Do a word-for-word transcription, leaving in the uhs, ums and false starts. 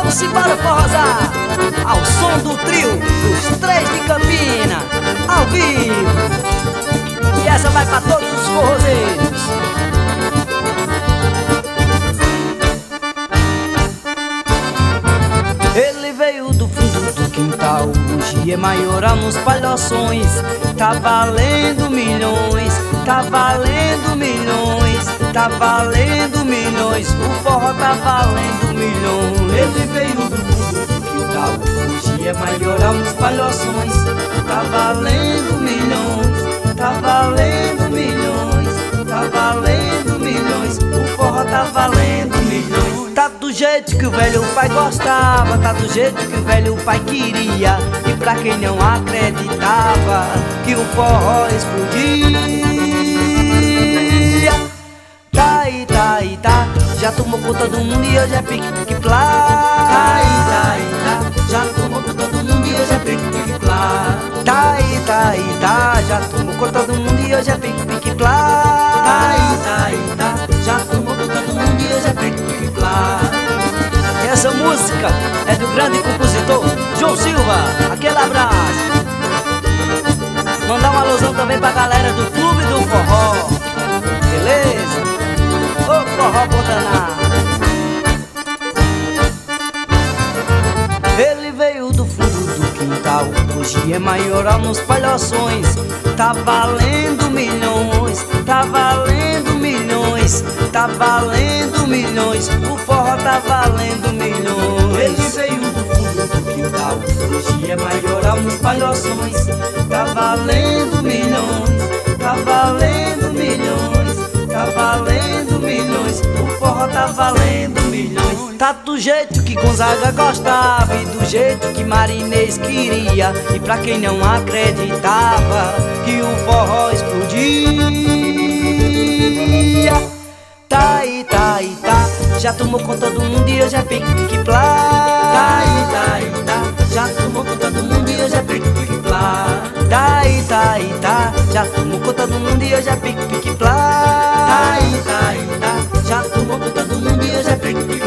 Simbora forrosar ao som do trio dos Três de Campina, ao vivo. E essa vai pra todos os forrozeiros. Ele veio do fundo do quintal, hoje é maioral nos palhoções. Tá valendo milhões, tá valendo milhões, tá valendo milhões. O forró tá valendo milhões. Ele veio do fundo do quintal, hoje é maioral nos palhoções. Tá valendo milhões, tá valendo milhões, tá valendo milhões. O forró tá valendo milhões. Tá do jeito que o velho pai gostava, tá do jeito que o velho pai queria. E pra quem não acreditava que o forró explodia, tá aí, tá aí, tá, já tomou conta do mundo e hoje é pique, pique, plá. Tá aí, tá aí, tá, já tomou conta do mundo e hoje é pique, pique, plá. Tá aí, tá aí, tá, já tomou conta do mundo e hoje é pique, pique, plá. Tá aí, tá aí, tá, já tomou conta do mundo e hoje é pique, pique, plá. E essa música é do grande compositor João Silva. Aquele abraço. Mandar uma alusão também pra galera do Clube do Forró. Beleza? Ô forró botaná. Ele veio do fundo do quintal, hoje é maioral nos palhoções. Tá valendo milhões, tá valendo milhões, tá valendo milhões. O forró tá valendo milhões. Ele veio do fundo do quintal, hoje é maioral nos palhoções. Tá valendo milhões, tá valendo milhões, tá valendo milhões. O forró tá valendo milhões. Tá do jeito que Gonzaga gostava e do jeito que Marinês queria. E pra quem não acreditava que o forró explodia, tá aí, tá aí, tá, já tomou conta do mundo e hoje é pique, pique, plá. Tá aí, tá aí, tá, já tomou conta do mundo e hoje é pique, pique, plá. Tá aí, tá aí, tá, já tomou conta do mundo e hoje é pique, pique, plá. Tá aí, tá aí, tá, já tomou conta do mundo e hoje é pique, pique,